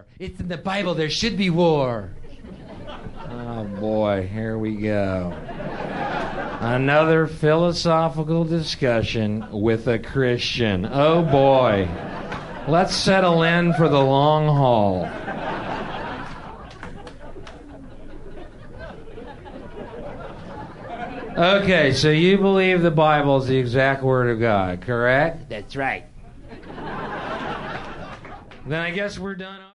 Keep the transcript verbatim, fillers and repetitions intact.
war. It's in the Bible. There should be war. Oh, boy. Here we go. Another philosophical discussion with a Christian. Oh, boy. Let's settle in for the long haul. Okay, so you believe the Bible is the exact Word of God, correct? That's right. Then I guess we're done.